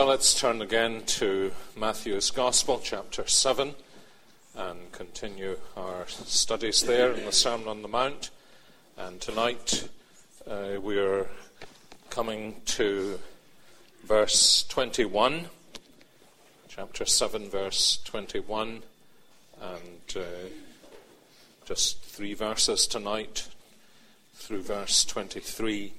Well, let's turn again to Matthew's Gospel, chapter 7, and continue our studies there in the Sermon on the Mount. And tonight we're coming to verse 21, chapter 7, verse 21, and just 3 verses tonight through verse 23.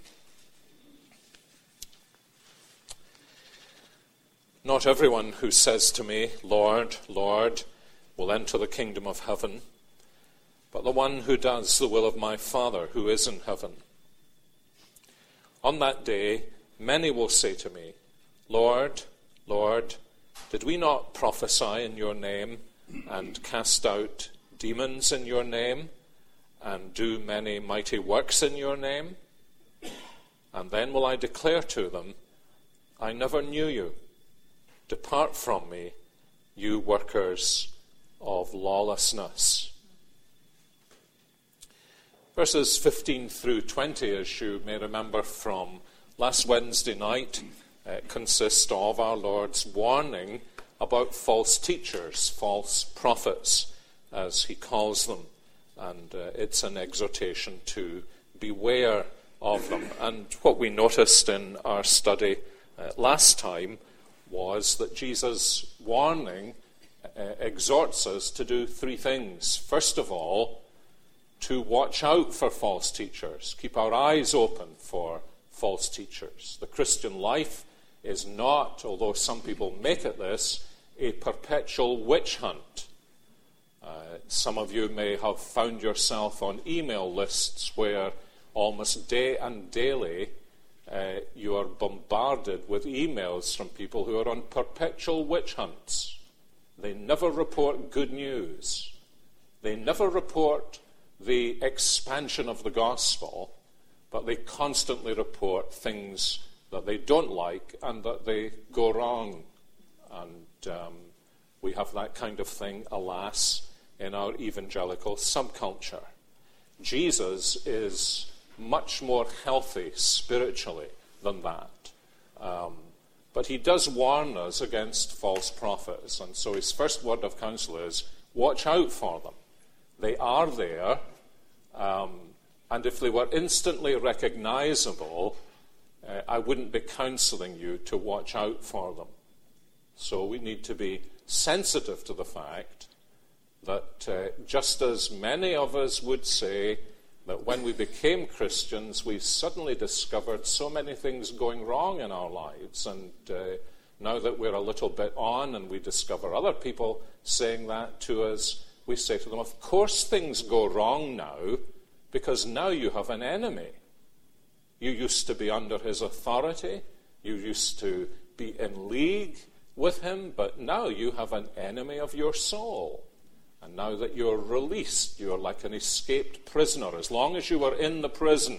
Not everyone who says to me, Lord, Lord, will enter the kingdom of heaven, but the one who does the will of my Father who is in heaven. On that day, many will say to me, Lord, Lord, did we not prophesy in your name and cast out demons in your name and do many mighty works in your name? And then will I declare to them, I never knew you. Depart from me, you workers of lawlessness. Verses 15 through 20, as you may remember from last Wednesday night, consist of our Lord's warning about false teachers, false prophets, as he calls them. And it's an exhortation to beware of them. And what we noticed in our study last time was that Jesus' warning exhorts us to do 3 things. First of all, to watch out for false teachers. Keep our eyes open for false teachers. The Christian life is not, although some people make it this, a perpetual witch hunt. Some of you may have found yourself on email lists where almost day and daily you are bombarded with emails from people who are on perpetual witch hunts. They never report good news. They never report the expansion of the gospel, but they constantly report things that they don't like and that they go wrong. And we have that kind of thing, alas, in our evangelical subculture. Jesus is much more healthy spiritually than that. But he does warn us against false prophets. And so his first word of counsel is, watch out for them. They are there. And if they were instantly recognizable, I wouldn't be counseling you to watch out for them. So we need to be sensitive to the fact that just as many of us would say that when we became Christians, we suddenly discovered so many things going wrong in our lives. And now that we're a little bit on and we discover other people saying that to us, we say to them, of course things go wrong now, because now you have an enemy. You used to be under his authority. You used to be in league with him, but now you have an enemy of your soul. And now that you're released, you're like an escaped prisoner. As long as you were in the prison,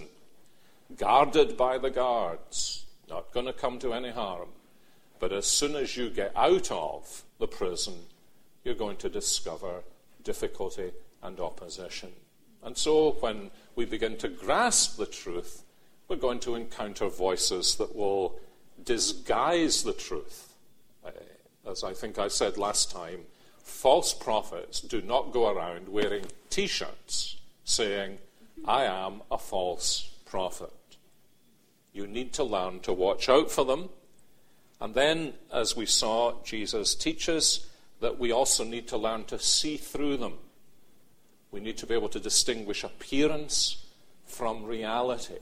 guarded by the guards, not going to come to any harm. But as soon as you get out of the prison, you're going to discover difficulty and opposition. And so when we begin to grasp the truth, we're going to encounter voices that will disguise the truth. As I think I said last time, false prophets do not go around wearing T-shirts saying, I am a false prophet. You need to learn to watch out for them. And then, as we saw, Jesus teaches that we also need to learn to see through them. We need to be able to distinguish appearance from reality.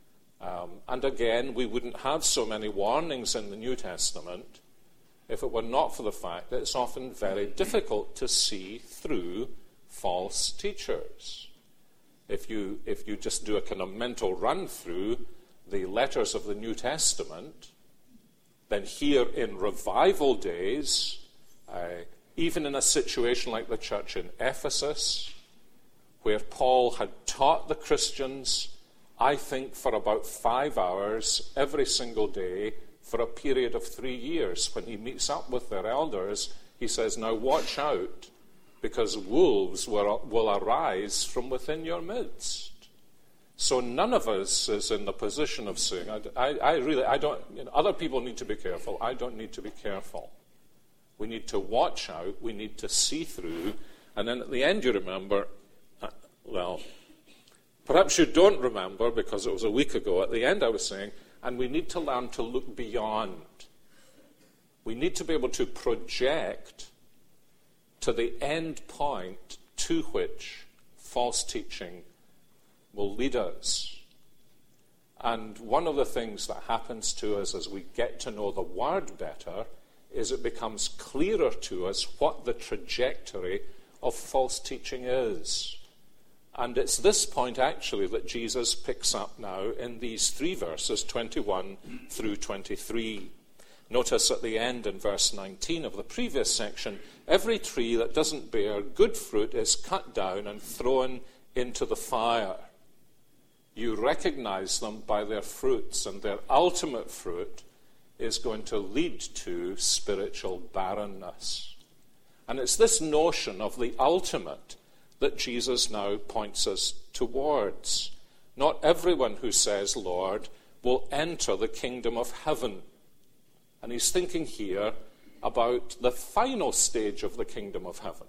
And again, we wouldn't have so many warnings in the New Testament if it were not for the fact that it's often very difficult to see through false teachers. If you just do a kind of mental run through the letters of the New Testament, then here in revival days, even in a situation like the church in Ephesus, where Paul had taught the Christians, I think, for about 5 hours every single day for a period of 3 years. When he meets up with their elders, he says, now watch out, because wolves will arise from within your midst. So none of us is in the position of saying, I don't, other people need to be careful. I don't need to be careful. We need to watch out. We need to see through. And then at the end you remember, perhaps you don't remember because it was a week ago. At the end I was saying, and we need to learn to look beyond. We need to be able to project to the end point to which false teaching will lead us. And one of the things that happens to us as we get to know the Word better is it becomes clearer to us what the trajectory of false teaching is. And it's this point, actually, that Jesus picks up now in these 3 verses, 21 through 23. Notice at the end in verse 19 of the previous section, every tree that doesn't bear good fruit is cut down and thrown into the fire. You recognize them by their fruits, and their ultimate fruit is going to lead to spiritual barrenness. And it's this notion of the ultimate that Jesus now points us towards. Not everyone who says, Lord, will enter the kingdom of heaven. And he's thinking here about the final stage of the kingdom of heaven.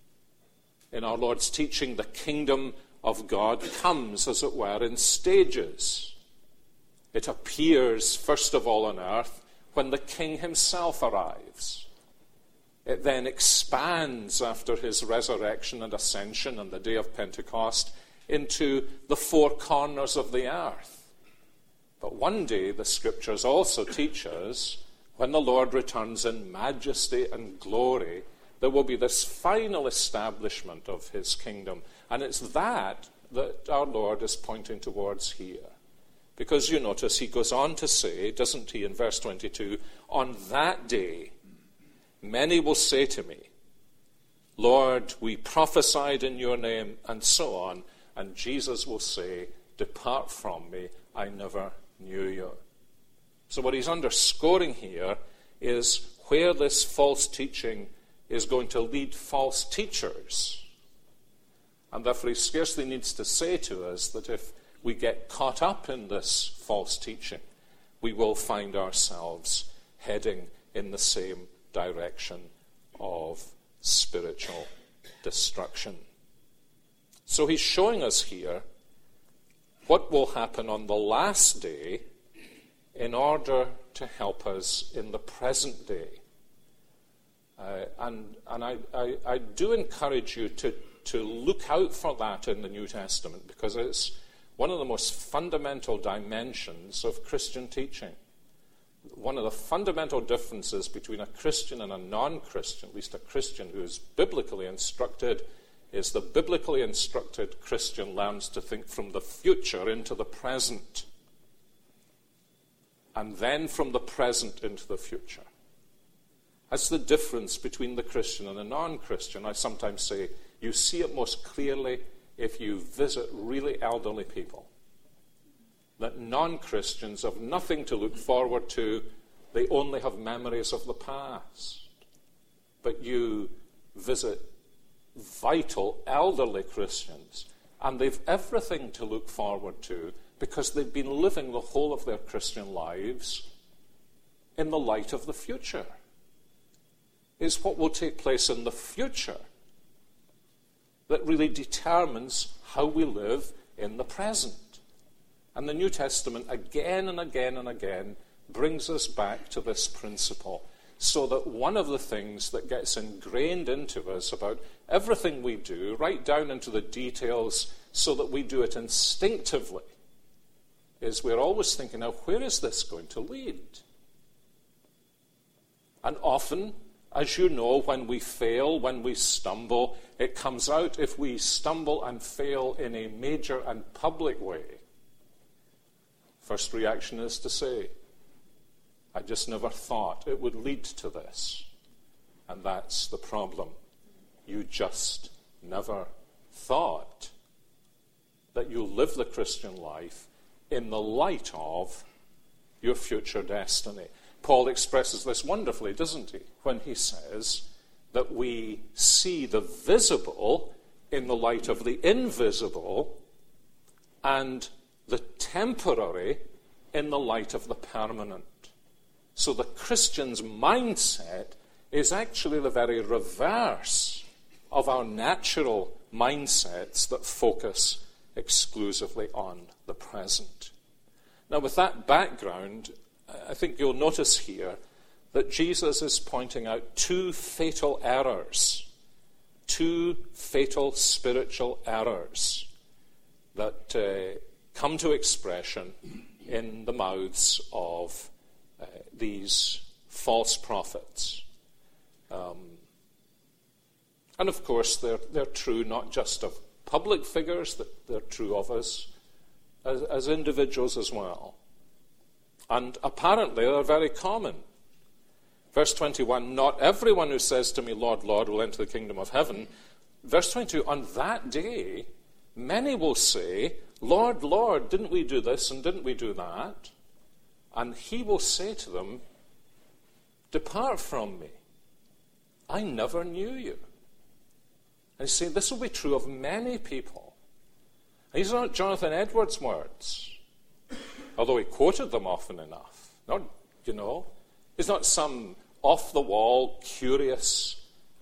In our Lord's teaching, the kingdom of God comes, as it were, in stages. It appears, first of all, on earth when the King himself arrives. It then expands after his resurrection and ascension on the day of Pentecost into the 4 corners of the earth. But one day, the Scriptures also teach us, when the Lord returns in majesty and glory, there will be this final establishment of his kingdom. And it's that our Lord is pointing towards here. Because you notice he goes on to say, doesn't he, in verse 22, on that day, many will say to me, Lord, we prophesied in your name, and so on. And Jesus will say, depart from me, I never knew you. So what he's underscoring here is where this false teaching is going to lead false teachers. And therefore he scarcely needs to say to us that if we get caught up in this false teaching, we will find ourselves heading in the same direction of spiritual destruction. So he's showing us here what will happen on the last day in order to help us in the present day. And I do encourage you to look out for that in the New Testament, because it's one of the most fundamental dimensions of Christian teaching. One of the fundamental differences between a Christian and a non-Christian, at least a Christian who is biblically instructed, is the biblically instructed Christian learns to think from the future into the present, and then from the present into the future. That's the difference between the Christian and the non-Christian. I sometimes say you see it most clearly if you visit really elderly people. That non-Christians have nothing to look forward to. They only have memories of the past. But you visit vital elderly Christians, and they've everything to look forward to because they've been living the whole of their Christian lives in the light of the future. It's what will take place in the future that really determines how we live in the present. And the New Testament again and again and again brings us back to this principle, so that one of the things that gets ingrained into us about everything we do, right down into the details, so that we do it instinctively, is we're always thinking, now, where is this going to lead? And often, as you know, when we fail, when we stumble, it comes out if we stumble and fail in a major and public way. First reaction is to say, I just never thought it would lead to this. And that's the problem. You just never thought that you'll live the Christian life in the light of your future destiny. Paul expresses this wonderfully, doesn't he, when he says that we see the visible in the light of the invisible, and the temporary in the light of the permanent. So the Christian's mindset is actually the very reverse of our natural mindsets that focus exclusively on the present. Now, with that background, I think you'll notice here that Jesus is pointing out two fatal errors, two fatal spiritual errors that come to expression in the mouths of these false prophets. And of course, they're true not just of public figures, that they're true of us as individuals as well. And apparently, they're very common. Verse 21, not everyone who says to me, Lord, Lord, will enter the kingdom of heaven. Verse 22, on that day, many will say, Lord, Lord, didn't we do this and didn't we do that? And he will say to them, depart from me. I never knew you. And he's saying this will be true of many people. And these are not Jonathan Edwards' words, although he quoted them often enough. He's not some off-the-wall, curious,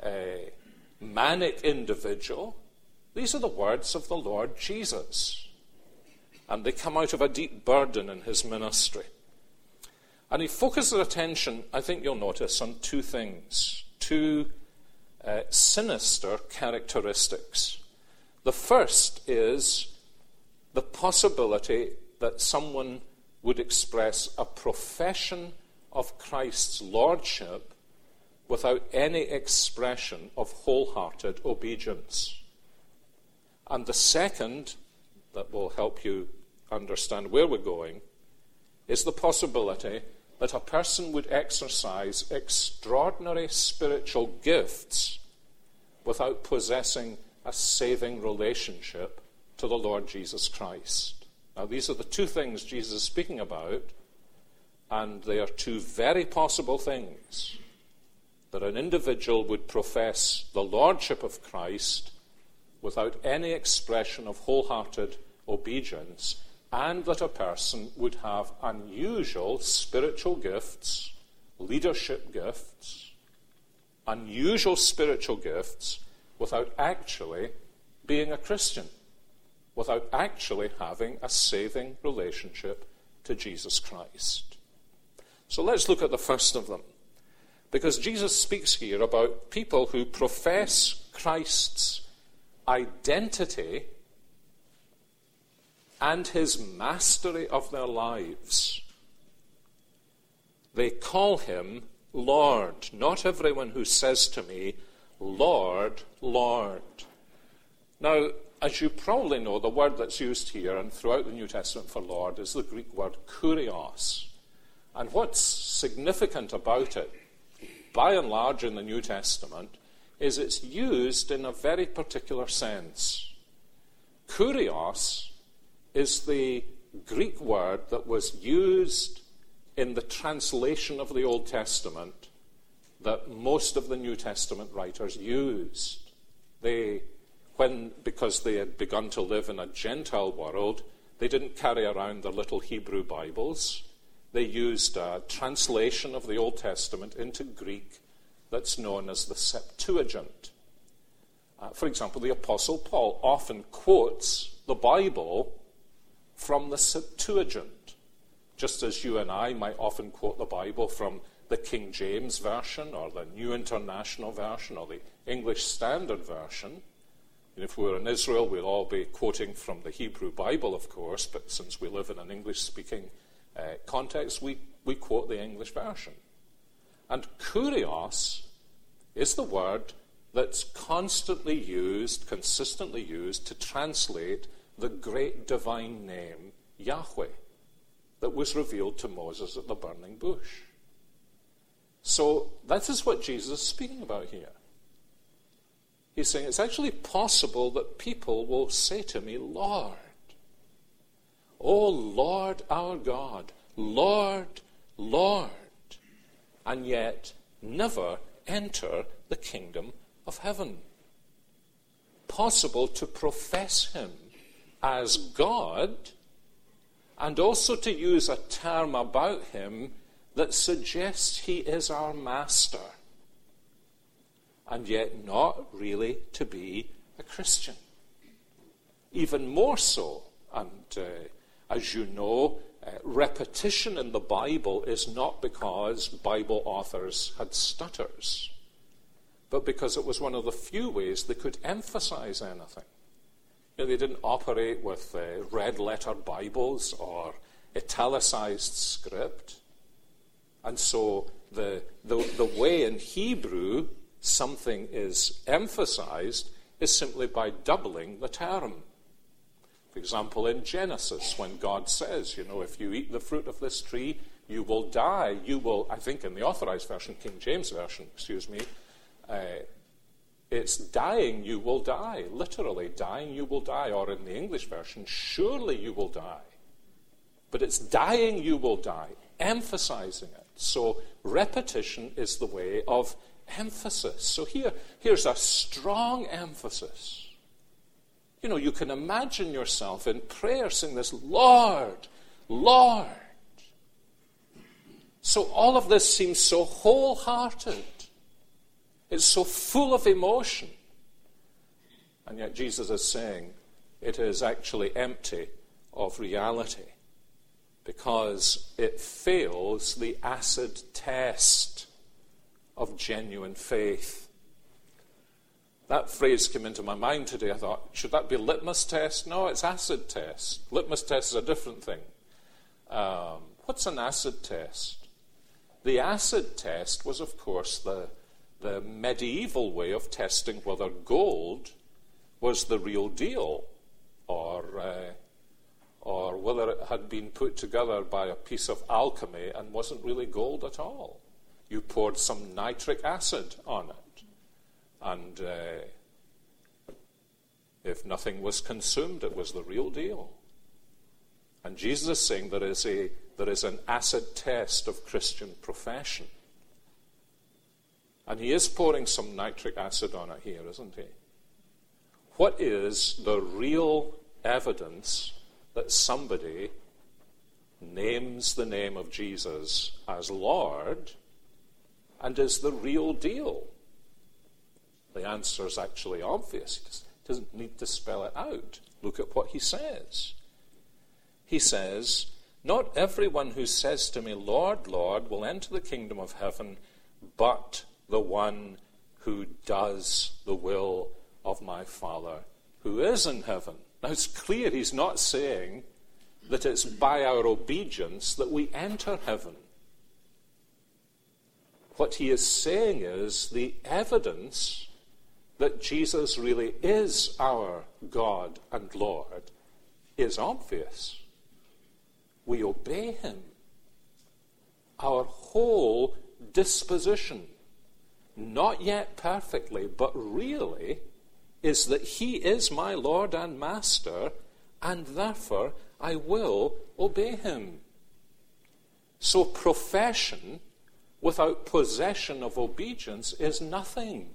manic individual. These are the words of the Lord Jesus. And they come out of a deep burden in his ministry. And he focuses attention, I think you'll notice, on two things, two sinister characteristics. The first is the possibility that someone would express a profession of Christ's lordship without any expression of wholehearted obedience. And the second, that will help you understand where we're going, is the possibility that a person would exercise extraordinary spiritual gifts without possessing a saving relationship to the Lord Jesus Christ. Now, these are the two things Jesus is speaking about, and they are two very possible things. That an individual would profess the lordship of Christ without any expression of wholehearted obedience, and that a person would have unusual spiritual gifts, leadership gifts, unusual spiritual gifts, without actually being a Christian, without actually having a saving relationship to Jesus Christ. So let's look at the first of them, because Jesus speaks here about people who profess Christ's identity and his mastery of their lives. They call him Lord. Not everyone who says to me, Lord, Lord. Now, as you probably know, the word that's used here and throughout the New Testament for Lord is the Greek word kurios. And what's significant about it, by and large in the New Testament, is it's used in a very particular sense. Kurios is the Greek word that was used in the translation of the Old Testament that most of the New Testament writers used. Because they had begun to live in a Gentile world, they didn't carry around their little Hebrew Bibles. They used a translation of the Old Testament into Greek that's known as the Septuagint. For example, the Apostle Paul often quotes the Bible from the Septuagint, just as you and I might often quote the Bible from the King James Version or the New International Version or the English Standard Version. And if we were in Israel, we'll all be quoting from the Hebrew Bible, of course, but since we live in an English-speaking context, we quote the English version. And kurios is the word that's constantly used, consistently used, to translate the great divine name, Yahweh, that was revealed to Moses at the burning bush. So that is what Jesus is speaking about here. He's saying it's actually possible that people will say to me, Lord, O Lord our God, Lord, Lord, and yet never enter the kingdom of heaven. Possible to profess him as God and also to use a term about him that suggests he is our master, and yet not really to be a Christian. Even more so, and as you know, repetition in the Bible is not because Bible authors had stutters, but because it was one of the few ways they could emphasize anything. You know, they didn't operate with red letter Bibles or italicized script. And so the way in Hebrew something is emphasized is simply by doubling the term. For example, in Genesis, when God says, you know, if you eat the fruit of this tree, you will die. You will, I think in the Authorized Version, King James Version, it's dying, you will die. Literally, dying, you will die. Or in the English version, surely you will die. But it's dying, you will die, emphasizing it. So repetition is the way of emphasis. So here's a strong emphasis. You know, you can imagine yourself in prayer saying this, Lord, Lord. So all of this seems so wholehearted. It's so full of emotion. And yet Jesus is saying it is actually empty of reality because it fails the acid test of genuine faith. That phrase came into my mind today. I thought, should that be litmus test? No, it's acid test. Litmus test is a different thing. What's an acid test? The acid test was, of course, the medieval way of testing whether gold was the real deal or whether it had been put together by a piece of alchemy and wasn't really gold at all. You poured some nitric acid on it. And if nothing was consumed, it was the real deal. And Jesus is saying there is an acid test of Christian profession. And he is pouring some nitric acid on it here, isn't he? What is the real evidence that somebody names the name of Jesus as Lord and is the real deal? The answer is actually obvious. He doesn't need to spell it out. Look at what he says. He says, "Not everyone who says to me, 'Lord, Lord,' will enter the kingdom of heaven, but the one who does the will of my Father who is in heaven." Now it's clear he's not saying that it's by our obedience that we enter heaven. What he is saying is the evidence that Jesus really is our God and Lord is obvious. We obey him. Our whole disposition, not yet perfectly, but really, is that he is my Lord and Master, and therefore I will obey him. So profession without possession of obedience is nothing.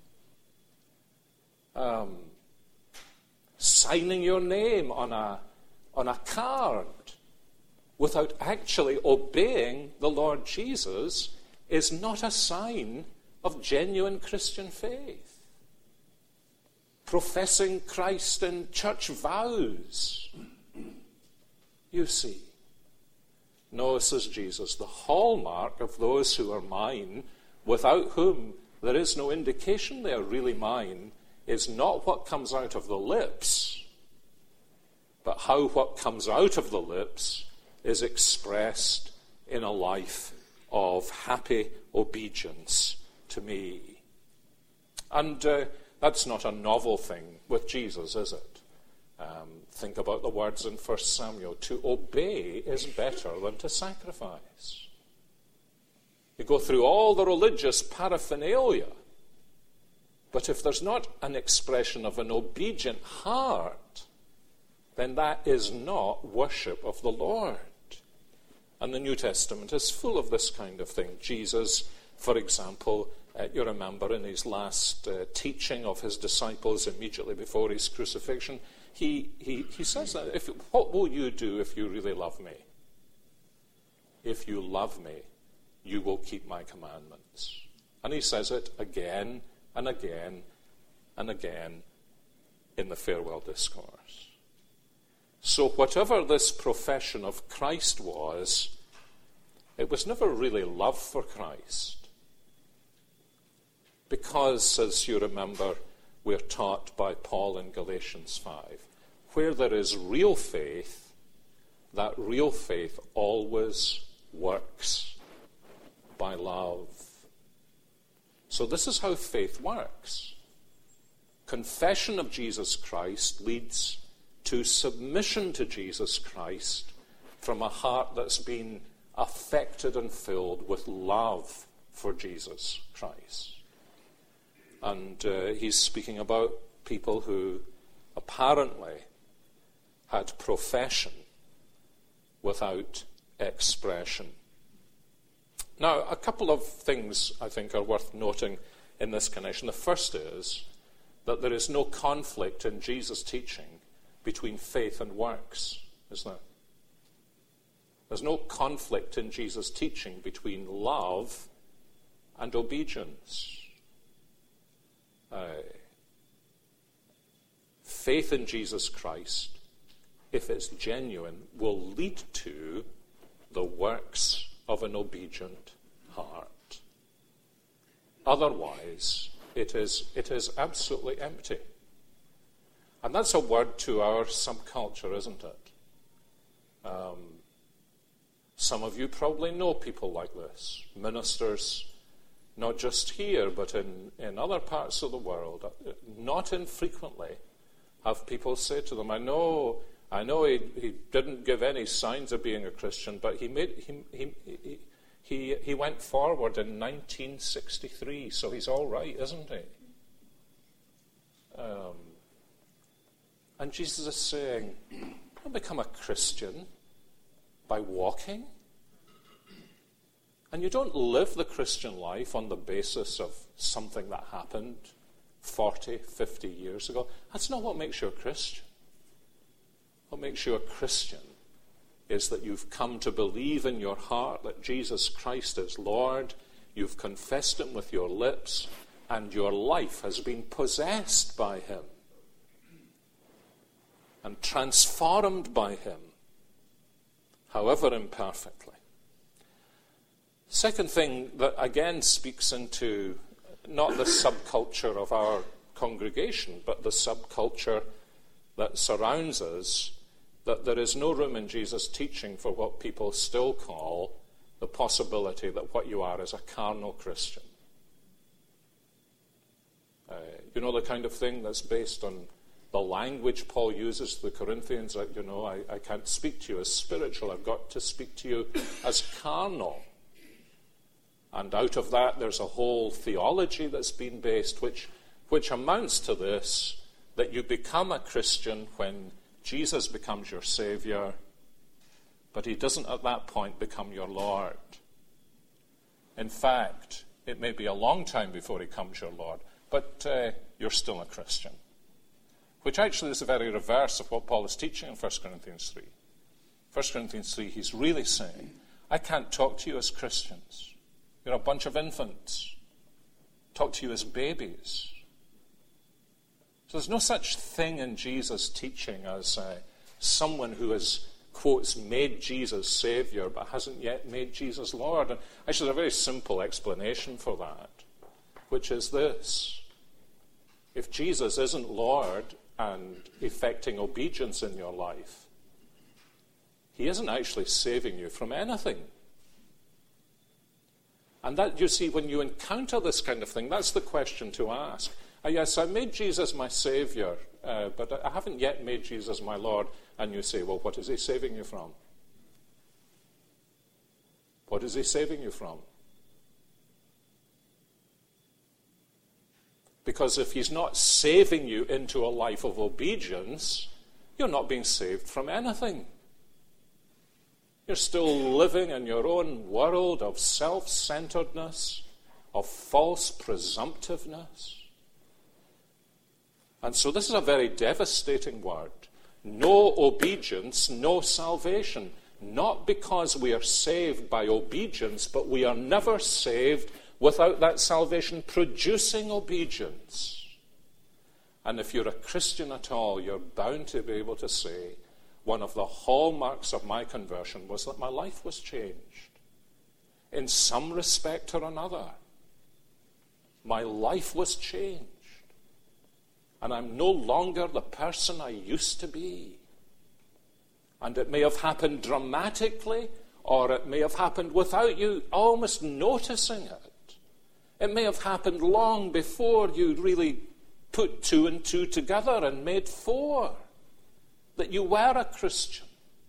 Signing your name on a card without actually obeying the Lord Jesus is not a sign of genuine Christian faith. Professing Christ in church vows, you see. No, says Jesus, the hallmark of those who are mine, without whom there is no indication they are really mine, is not what comes out of the lips, but how what comes out of the lips is expressed in a life of happy obedience to me. And that's not a novel thing with Jesus, is it? Think about the words in 1 Samuel. To obey is better than to sacrifice. You go through all the religious paraphernalia, but if there's not an expression of an obedient heart, then that is not worship of the Lord. And the New Testament is full of this kind of thing. Jesus, for example, you remember in his last teaching of his disciples immediately before his crucifixion, he says that, what will you do if you really love me? If you love me, you will keep my commandments. And he says it again and again and again in the farewell discourse. So whatever this profession of Christ was, it was never really love for Christ. Because, as you remember, we're taught by Paul in Galatians 5, where there is real faith, that real faith always works by love. So this is how faith works. Confession of Jesus Christ leads to submission to Jesus Christ from a heart that's been affected and filled with love for Jesus Christ. And he's speaking about people who apparently had profession without expression. Now, a couple of things I think are worth noting in this connection. The first is that there is no conflict in Jesus' teaching between faith and works, isn't there? There's no conflict in Jesus' teaching between love and obedience. Faith in Jesus Christ, if it's genuine, will lead to the works of an obedient heart. Otherwise, it is absolutely empty. And that's a word to our subculture, isn't it? Some of you probably know people like this, ministers, not just here, but in other parts of the world. Not infrequently have people say to them, I know he didn't give any signs of being a Christian, but he went forward in 1963, so he's all right, isn't he? And Jesus is saying, don't become a Christian by walking. And you don't live the Christian life on the basis of something that happened 40, 50 years ago. That's not what makes you a Christian. What makes you a Christian is that you've come to believe in your heart that Jesus Christ is Lord, you've confessed him with your lips, and your life has been possessed by him and transformed by him, however imperfectly. Second thing that again speaks into not the subculture of our congregation, but the subculture that surrounds us, that there is no room in Jesus' teaching for what people still call the possibility that what you are is a carnal Christian. You know, the kind of thing that's based on the language Paul uses to the Corinthians, that, I can't speak to you as spiritual, I've got to speak to you as carnal. And out of that, there's a whole theology that's been based, which amounts to this, that you become a Christian when Jesus becomes your Savior, but he doesn't at that point become your Lord. In fact, it may be a long time before he becomes your Lord, but you're still a Christian. Which actually is the very reverse of what Paul is teaching in 1 Corinthians 3. 1 Corinthians 3, he's really saying, I can't talk to you as Christians. You're a bunch of infants. Talk to you as babies. So there's no such thing in Jesus' teaching as someone who has, quotes, made Jesus Savior but hasn't yet made Jesus Lord. And actually, there's a very simple explanation for that, which is this. If Jesus isn't Lord and effecting obedience in your life, he isn't actually saving you from anything. And that, you see, when you encounter this kind of thing, that's the question to ask. Yes, I made Jesus my Savior, but I haven't yet made Jesus my Lord. And you say, well, what is he saving you from? What is he saving you from? Because if he's not saving you into a life of obedience, you're not being saved from anything. You're still living in your own world of self-centeredness, of false presumptiveness. And so this is a very devastating word. No obedience, no salvation. Not because we are saved by obedience, but we are never saved without that salvation producing obedience. And if you're a Christian at all, you're bound to be able to say, one of the hallmarks of my conversion was that my life was changed. In some respect or another, my life was changed. And I'm no longer the person I used to be. And it may have happened dramatically, or it may have happened without you almost noticing it. It may have happened long before you really put two and two together and made four, that you were a Christian.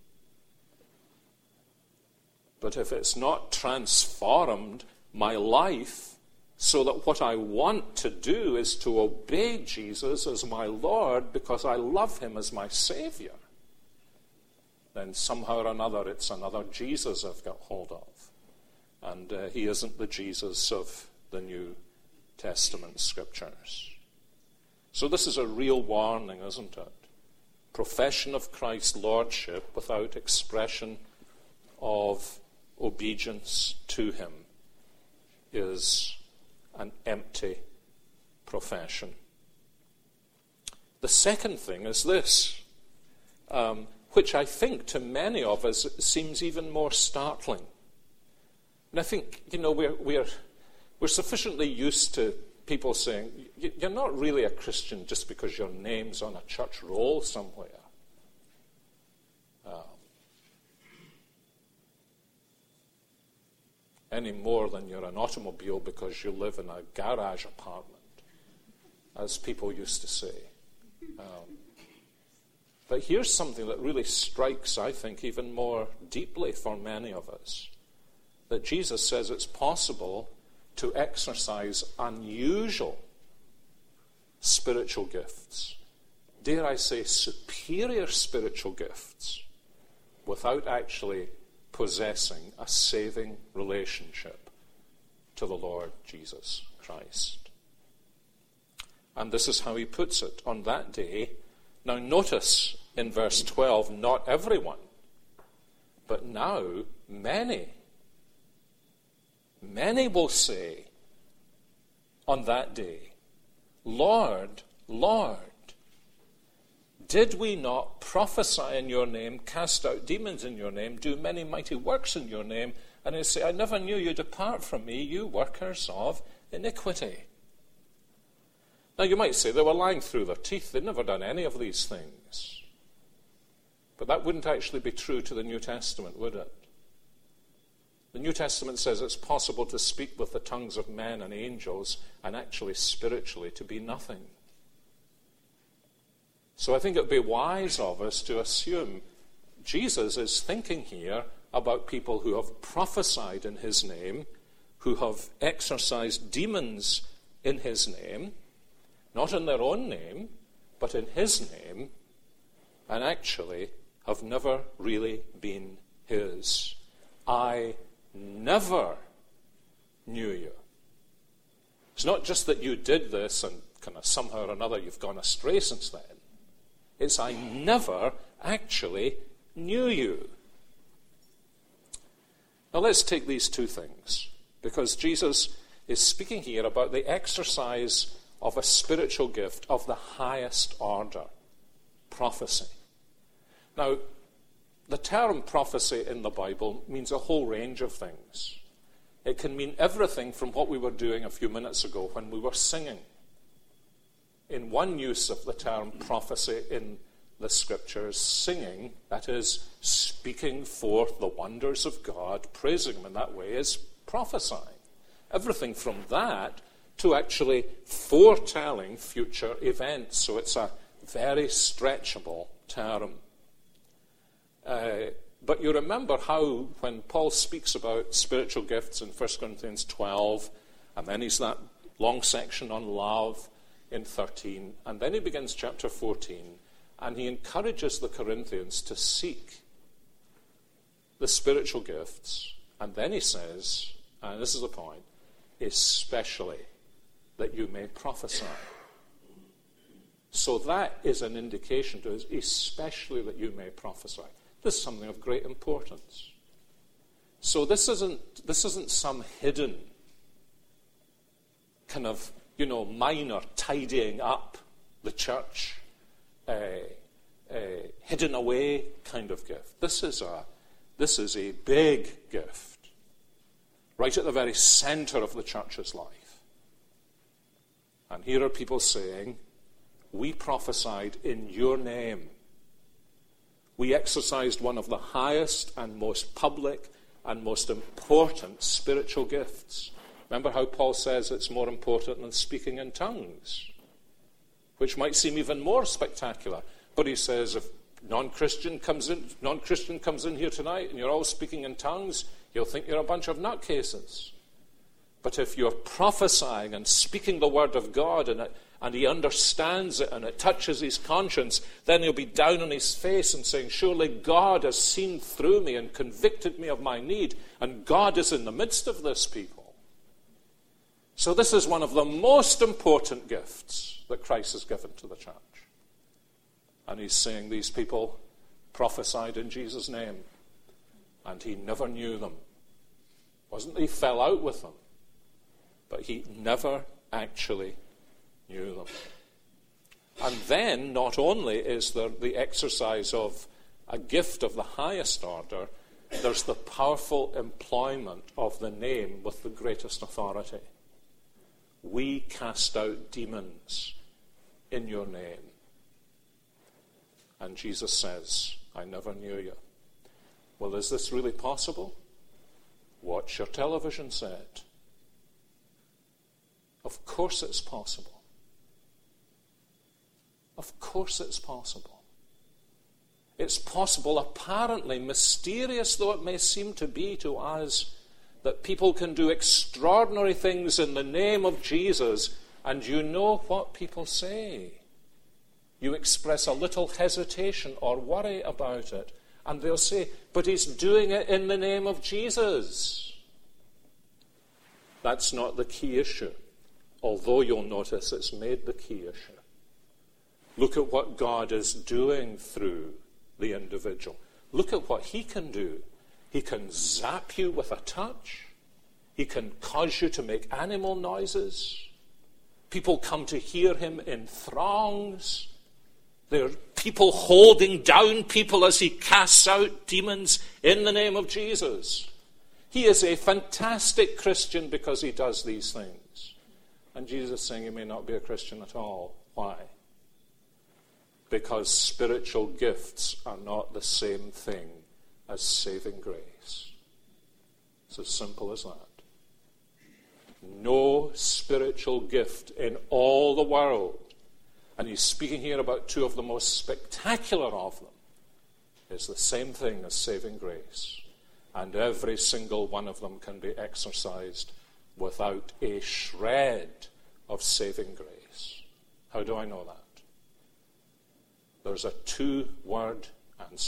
But if it's not transformed my life so that what I want to do is to obey Jesus as my Lord because I love him as my Savior, then somehow or another it's another Jesus I've got hold of. And he isn't the Jesus of the New Testament scriptures. So this is a real warning, isn't it? Profession of Christ's lordship without expression of obedience to him is an empty profession. The second thing is this, which I think to many of us seems even more startling. And I think, we're sufficiently used to people saying, you're not really a Christian just because your name's on a church roll somewhere. Any more than you're an automobile because you live in a garage apartment, as people used to say. But here's something that really strikes, I think, even more deeply for many of us. That Jesus says it's possible to exercise unusual spiritual gifts, dare I say superior spiritual gifts, without actually possessing a saving relationship to the Lord Jesus Christ. And this is how he puts it on that day. Now notice in verse 12, not everyone, but now many will say on that day, Lord, Lord, did we not prophesy in your name, cast out demons in your name, do many mighty works in your name? And they say, I never knew you, depart from me, you workers of iniquity. Now you might say they were lying through their teeth, they'd never done any of these things. But that wouldn't actually be true to the New Testament, would it? The New Testament says it's possible to speak with the tongues of men and angels and actually spiritually to be nothing. So I think it would be wise of us to assume Jesus is thinking here about people who have prophesied in his name, who have exorcised demons in his name, not in their own name, but in his name, and actually have never really been his. I never knew you. It's not just that you did this and kind of somehow or another you've gone astray since then. It's I never actually knew you. Now let's take these two things, because Jesus is speaking here about the exercise of a spiritual gift of the highest order, prophecy. Now, the term prophecy in the Bible means a whole range of things. It can mean everything from what we were doing a few minutes ago when we were singing. In one use of the term prophecy in the scriptures, singing, that is, speaking forth the wonders of God, praising him in that way, is prophesying. Everything from that to actually foretelling future events. So it's a very stretchable term. But you remember how when Paul speaks about spiritual gifts in 1 Corinthians 12, and then he's that long section on love in 13, and then he begins chapter 14, and he encourages the Corinthians to seek the spiritual gifts, and then he says, and this is the point, especially that you may prophesy. So that is an indication to us, especially that you may prophesy. This is something of great importance. So this isn't some hidden kind of, minor tidying up the church, hidden away kind of gift. This is a big gift, right at the very center of the church's life. And here are people saying, we prophesied in your name. We exercised one of the highest and most public and most important spiritual gifts. Remember how Paul says it's more important than speaking in tongues, which might seem even more spectacular. But he says if non-Christian comes in here tonight and you're all speaking in tongues, he'll think you're a bunch of nutcases. But if you're prophesying and speaking the word of God and he understands it and it touches his conscience, then he'll be down on his face and saying, surely God has seen through me and convicted me of my need, and God is in the midst of this, people. So this is one of the most important gifts that Christ has given to the church. And he's saying these people prophesied in Jesus' name, and he never knew them. It wasn't that he fell out with them, but he never actually knew them. And then, not only is there the exercise of a gift of the highest order, there's the powerful employment of the name with the greatest authority. We cast out demons in your name. And Jesus says, I never knew you. Well, is this really possible? Watch your television set. Of course it's possible. Of course it's possible. It's possible, apparently, mysterious though it may seem to be to us, that people can do extraordinary things in the name of Jesus, and you know what people say. You express a little hesitation or worry about it, and they'll say, but he's doing it in the name of Jesus. That's not the key issue, although you'll notice it's made the key issue. Look at what God is doing through the individual. Look at what he can do. He can zap you with a touch. He can cause you to make animal noises. People come to hear him in throngs. There are people holding down people as he casts out demons in the name of Jesus. He is a fantastic Christian because he does these things. And Jesus is saying he may not be a Christian at all. Why? Because spiritual gifts are not the same thing as saving grace. It's as simple as that. No spiritual gift in all the world, and he's speaking here about two of the most spectacular of them, is the same thing as saving grace. And every single one of them can be exercised without a shred of saving grace. How do I know that? There's a two-word answer.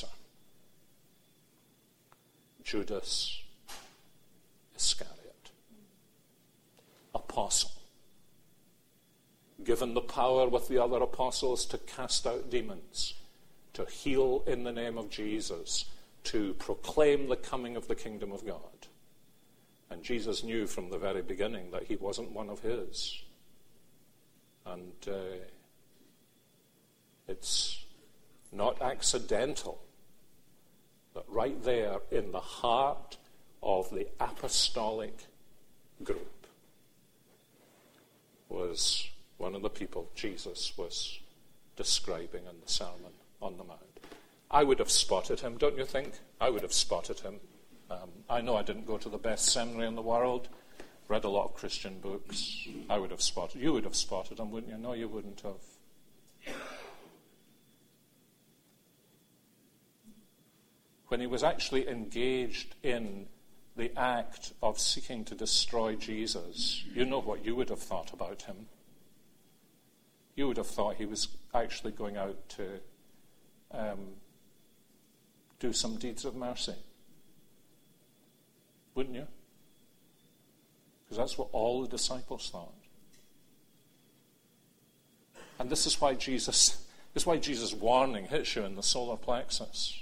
Judas Iscariot. Apostle. Given the power with the other apostles to cast out demons, to heal in the name of Jesus, to proclaim the coming of the kingdom of God. And Jesus knew from the very beginning that he wasn't one of his. And it's not accidental that right there in the heart of the apostolic group was one of the people Jesus was describing in the Sermon on the Mount. I would have spotted him, don't you think? I would have spotted him. I know I didn't go to the best seminary in the world, read a lot of Christian books. I would have spotted, you would have spotted him, wouldn't you? No, you wouldn't have. When he was actually engaged in the act of seeking to destroy Jesus, you know what you would have thought about him. You would have thought he was actually going out to do some deeds of mercy. Wouldn't you? Because that's what all the disciples thought. And this is why Jesus' warning hits you in the solar plexus.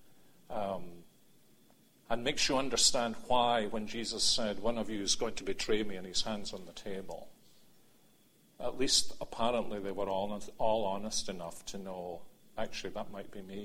And makes you understand why, when Jesus said, one of you is going to betray me, and his hands on the table, at least apparently they were all honest enough to know, actually, that might be me.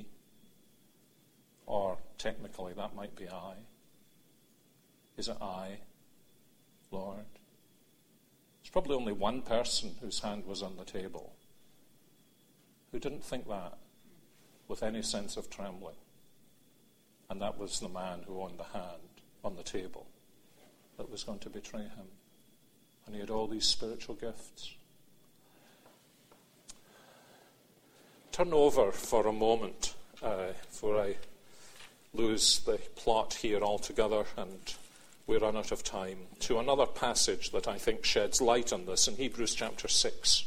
Or technically, that might be I. Is it I, Lord? There's probably only one person whose hand was on the table who didn't think that with any sense of trembling. And that was the man who owned the hand on the table that was going to betray him. And he had all these spiritual gifts. Turn over for a moment, before I lose the plot here altogether and we run out of time, to another passage that I think sheds light on this in Hebrews chapter 6.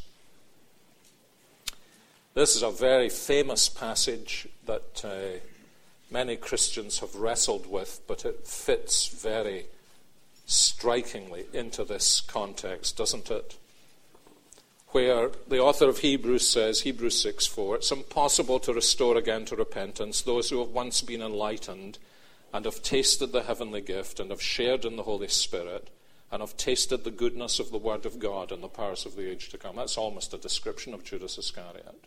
This is a very famous passage that many Christians have wrestled with, but it fits very strikingly into this context, doesn't it? Where the author of Hebrews says, Hebrews 6:4, it's impossible to restore again to repentance those who have once been enlightened and have tasted the heavenly gift and have shared in the Holy Spirit and have tasted the goodness of the Word of God and the powers of the age to come. That's almost a description of Judas Iscariot.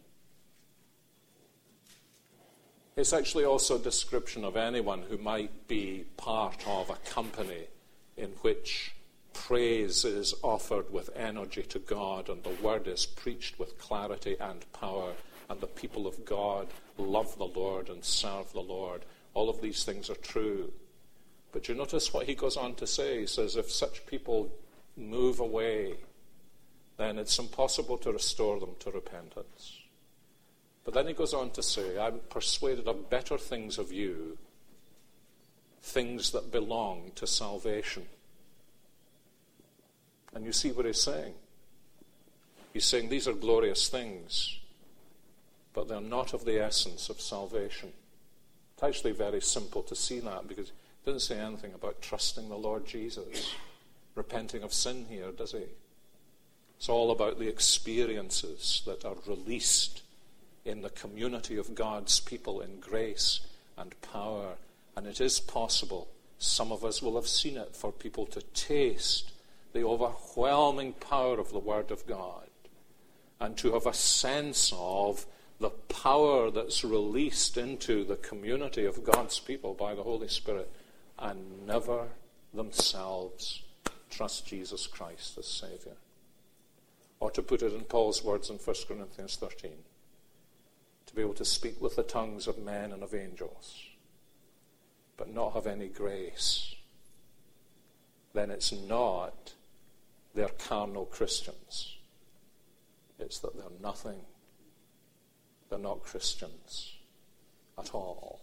It's actually also a description of anyone who might be part of a company in which praise is offered with energy to God and the word is preached with clarity and power, and the people of God love the Lord and serve the Lord. All of these things are true. But you notice what he goes on to say. He says, if such people move away, then it's impossible to restore them to repentance. But then he goes on to say, I'm persuaded of better things of you, things that belong to salvation. And you see what he's saying. He's saying these are glorious things, but they're not of the essence of salvation. It's actually very simple to see that, because he doesn't say anything about trusting the Lord Jesus, repenting of sin here, does he? It's all about the experiences that are released in the community of God's people in grace and power. And it is possible, some of us will have seen it, for people to taste the overwhelming power of the Word of God and to have a sense of the power that's released into the community of God's people by the Holy Spirit, and never themselves trust Jesus Christ as Savior. Or to put it in Paul's words in 1 Corinthians 13, to be able to speak with the tongues of men and of angels, but not have any grace, then it's not they're carnal Christians. It's that they're nothing. They're not Christians at all.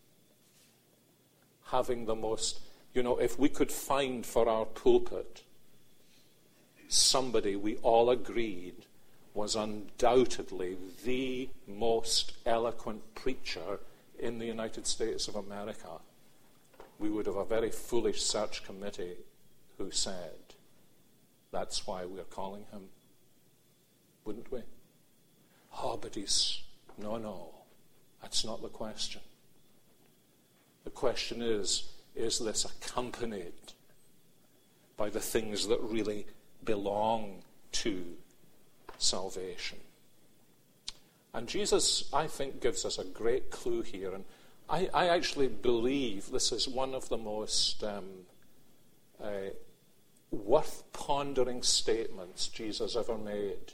Having the most, if we could find for our pulpit somebody we all agreed was undoubtedly the most eloquent preacher in the United States of America, we would have a very foolish search committee who said, that's why we're calling him. Wouldn't we? Oh, but no, that's not the question. The question is this accompanied by the things that really belong to salvation? And Jesus, I think, gives us a great clue here. And I actually believe this is one of the most worth pondering statements Jesus ever made.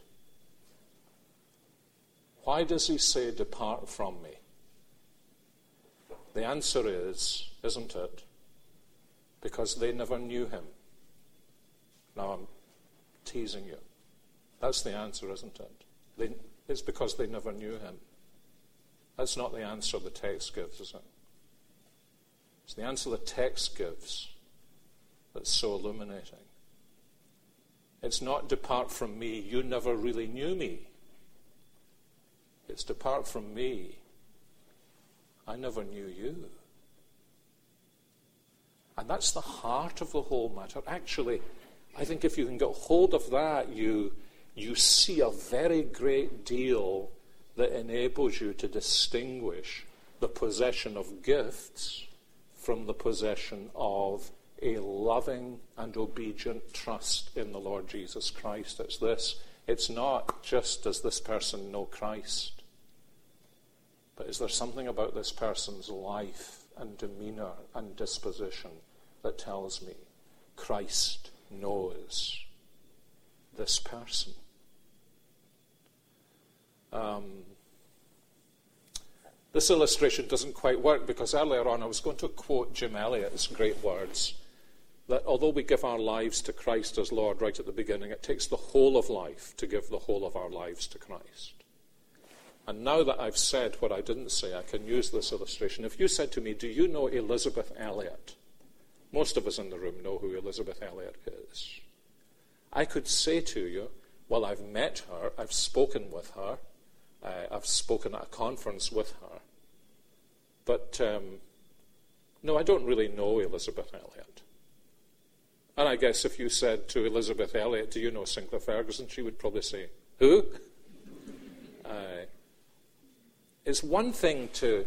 Why does he say, depart from me? The answer is, isn't it? Because they never knew him. Now I'm teasing you. That's the answer, isn't it? It's because they never knew him. That's not the answer the text gives, is it? It's the answer the text gives that's so illuminating. It's not depart from me, you never really knew me. It's depart from me, I never knew you. And that's the heart of the whole matter. Actually, I think if you can get hold of that, you you see a very great deal that enables you to distinguish the possession of gifts from the possession of a loving and obedient trust in the Lord Jesus Christ. It's this. It's not just, does this person know Christ? But is there something about this person's life and demeanor and disposition that tells me Christ knows this person? This illustration doesn't quite work because earlier on I was going to quote Jim Elliot's great words that although we give our lives to Christ as Lord right at the beginning, it takes the whole of life to give the whole of our lives to Christ. And now that I've said what I didn't say, I can use this illustration. If you said to me, do you know Elisabeth Elliot? Most of us in the room know who Elisabeth Elliot is. I could say to you, well, I've met her, I've spoken with her, I've spoken at a conference with her. But, no, I don't really know Elisabeth Elliot. And I guess if you said to Elisabeth Elliot, do you know Sinclair Ferguson? She would probably say, who? It's one thing to,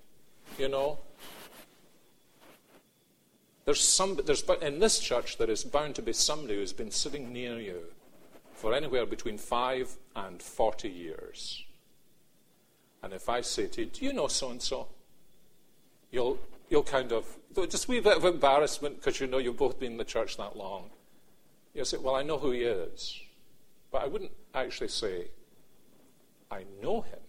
but in this church there is bound to be somebody who's been sitting near you for anywhere between 5 and 40 years. And if I say to you, do you know so-and-so? You'll kind of, just a wee bit of embarrassment because you've both been in the church that long. You'll say, well, I know who he is. But I wouldn't actually say, I know him.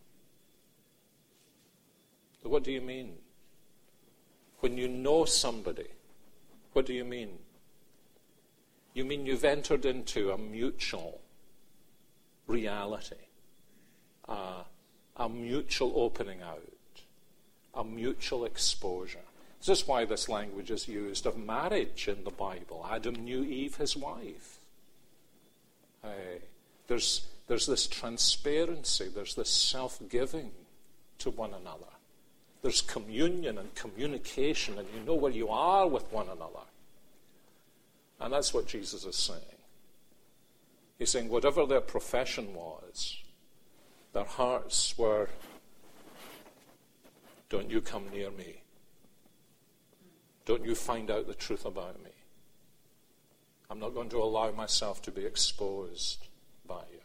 So what do you mean? When you know somebody, what do you mean? You mean you've entered into a mutual reality, a mutual opening out, a mutual exposure. This is why this language is used of marriage in the Bible. Adam knew Eve, his wife. There's this transparency, there's this self-giving to one another. There's communion and communication, and you know where you are with one another. And that's what Jesus is saying. He's saying whatever their profession was, their hearts were, don't you come near me. Don't you find out the truth about me. I'm not going to allow myself to be exposed by you.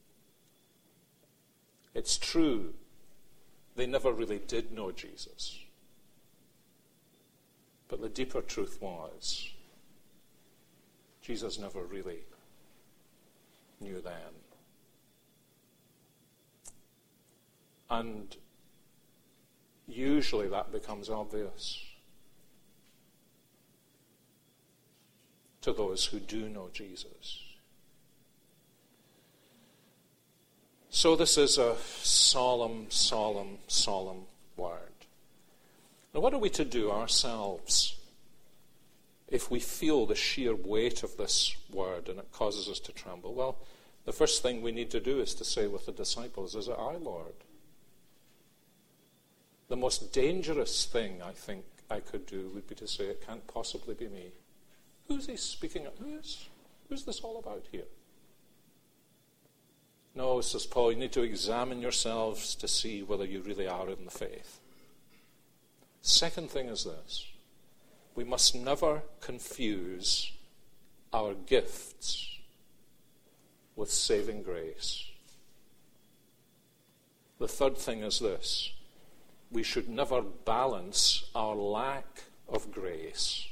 It's true, they never really did know Jesus. But the deeper truth was, Jesus never really knew them. And usually that becomes obvious to those who do know Jesus. So this is a solemn, solemn, solemn word. Now what are we to do ourselves if we feel the sheer weight of this word and it causes us to tremble? Well, the first thing we need to do is to say with the disciples, is it I, Lord? The most dangerous thing I think I could do would be to say, it can't possibly be me. Who's he speaking of? Who's this all about here? No, says Paul, you need to examine yourselves to see whether you really are in the faith. Second thing is this. We must never confuse our gifts with saving grace. The third thing is this. We should never balance our lack of grace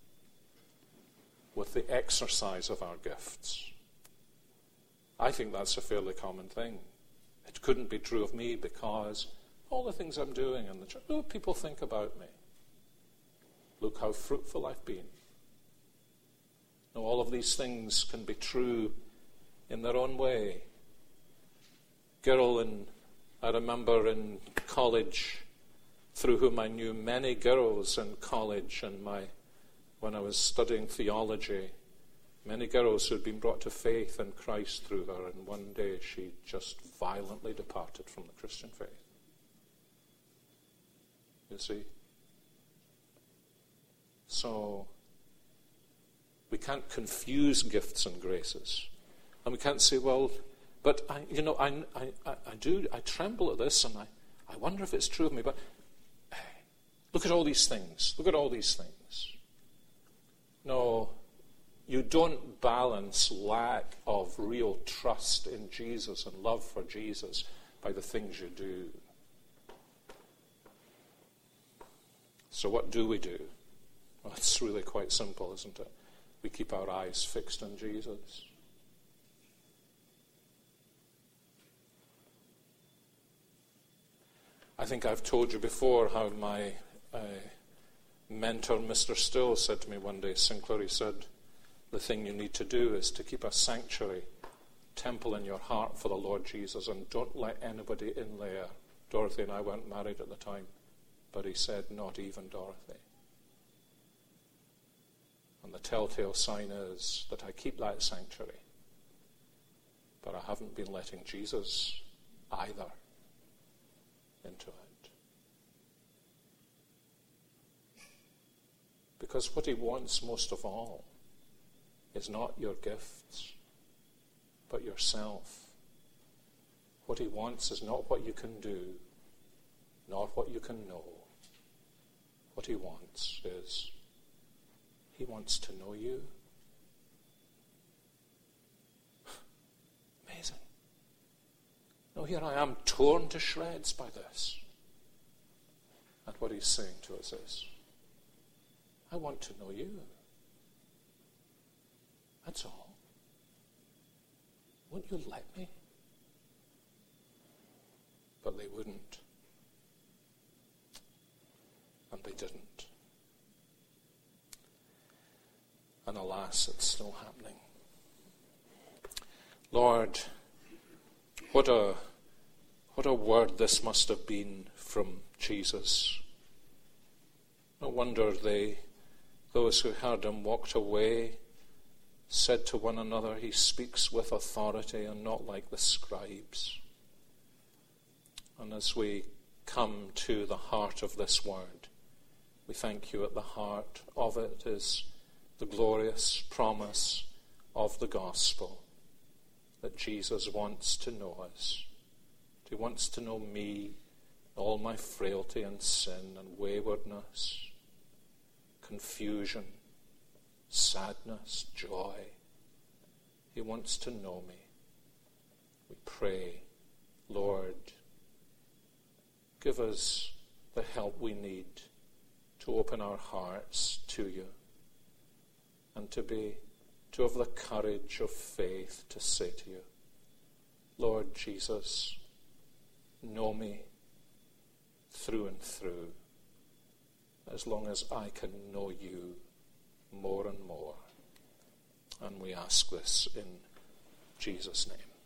with the exercise of our gifts. I think that's a fairly common thing. It couldn't be true of me because all the things I'm doing in the church, look what people think about me. Look how fruitful I've been. Now, all of these things can be true in their own way. I remember in college, through whom I knew many girls in college and when I was studying theology, many girls who had been brought to faith in Christ through her, and one day she just violently departed from the Christian faith. You see? So, we can't confuse gifts and graces. And we can't say, well, but I tremble at this, and I wonder if it's true of me. But look at all these things. Look at all these things. No, you don't balance lack of real trust in Jesus and love for Jesus by the things you do. So what do we do? Well, it's really quite simple, isn't it? We keep our eyes fixed on Jesus. I think I've told you before how my mentor, Mr. Still, said to me one day, Sinclair, he said, the thing you need to do is to keep a sanctuary, temple in your heart for the Lord Jesus, and don't let anybody in there. Dorothy and I weren't married at the time, but he said, not even Dorothy. And the telltale sign is that I keep that sanctuary, but I haven't been letting Jesus either into it. Because what he wants most of all is not your gifts, but yourself. What he wants is not what you can do, not what you can know. What he wants is, he wants to know you. Amazing. No, here I am torn to shreds by this. And what he's saying to us is, I want to know you. That's all. Won't you let me? But they wouldn't. And they didn't. And alas, it's still happening. Lord, what a word this must have been from Jesus. No wonder those who heard him walked away, said to one another, he speaks with authority and not like the scribes. And as we come to the heart of this word, we thank you at the heart of it is the glorious promise of the gospel that Jesus wants to know us. He wants to know me, all my frailty and sin and waywardness, confusion, sadness, joy. He wants to know me. We pray, Lord, give us the help we need to open our hearts to you and to have the courage of faith to say to you, Lord Jesus, know me through and through, as long as I can know you more and more. And we ask this in Jesus' name.